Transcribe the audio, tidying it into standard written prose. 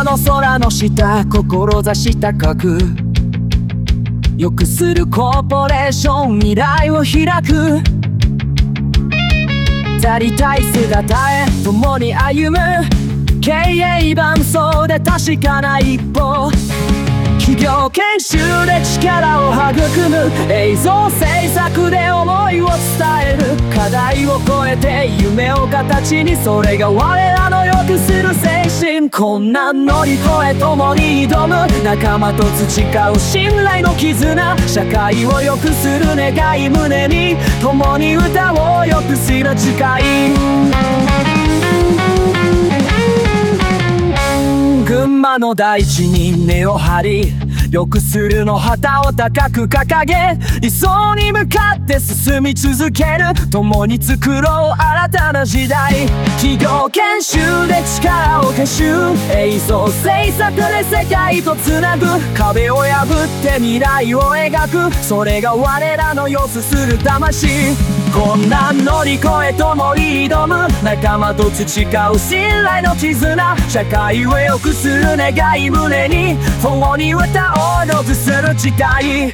葉の空の下、志高く良くするコーポレーション、未来を開く。足りたい姿へ共に歩む。経営伴走で確かな一歩。企業研修で力を育む。映像制作で思いを伝える。課題を超えて夢を形に、それが我らの良くする精神。困難乗り越え共に挑む。仲間と培う信頼の絆。社会を良くする願い胸に、共に歌を良くする誓い。群馬の大地に根を張り、良くするの旗を高く掲げ、理想に向かって進み続ける。共に作ろう新たな時代。企業研修で力を結集。映像制作で世界とつなぐ。壁を破って未来を描く。それが我らの良すする魂。困難乗り越え共に挑む。仲間と培う信頼の絆。社会を良くする願い胸に、共に歌を良くする誓い。